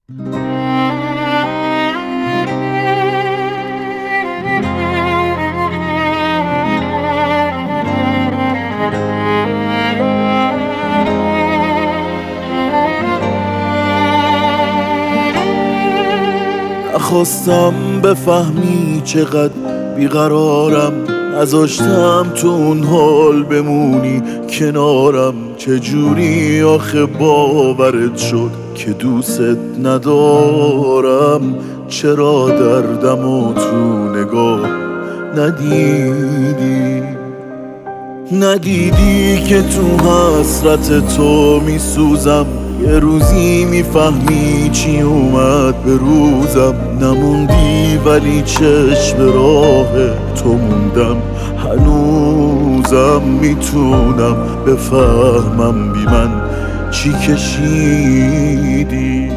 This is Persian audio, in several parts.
نخواستم بفهمی چقدر بیقرارم، نذاشتم تو اون حال بمونی کنارم. چجوری آخه باورت شد که دوست ندارم؟ چرا دردمو تو نگاه ندیدی که تو حسرت تو میسوزم؟ یه روزی میفهمی چی اومد به روزم. نموندی ولی چشم راه تو موندم. هنوزم میتونم بفهمم بی من چی کشیدی.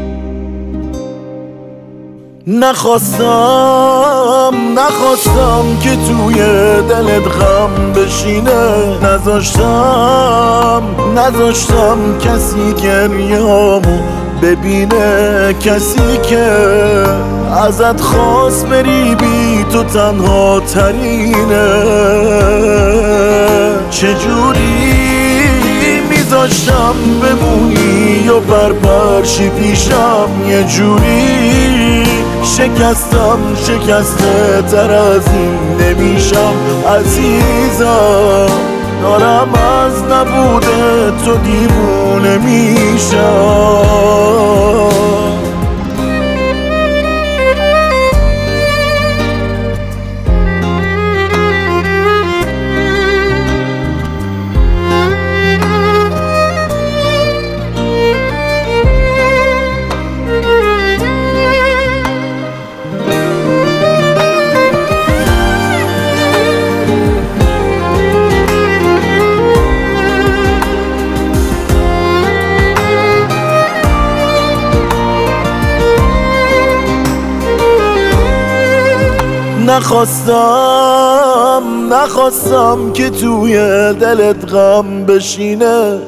نخواستم که توی دلت غم بشینه. نذاشتم کسی گریه‌هامو ببینه. کسی که ازت خواست بری بی تو تنها ترینه. چجوری میذاشتم بمونی و برپرشی پیشم؟ یه جوری شکسته تر از این نمیشم عزیزم. دارم از نبوده تو دیوونه میشم. نخواستم که توی دلت غم بشینه.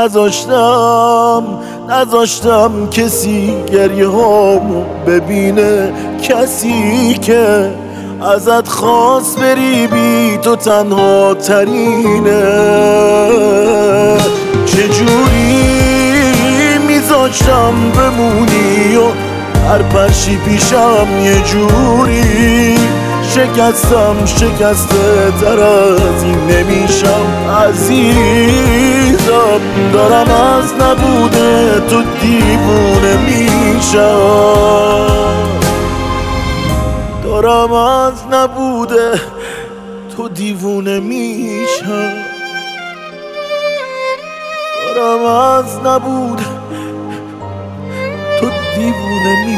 نذاشتم کسی گریه‌هامو ببینه. کسی که ازت خواست بری بی تو تنها ترینه. چجوری میذاشتم بمونی و هر پرشی پیشم؟ یه جوری شکسته تر از این نمیشم عزیزم. دارم از نبوده تو دیوونه میشم. دارم از نبوده تو دیوونه میشم. دارم از نبوده تو دیوونه میشم.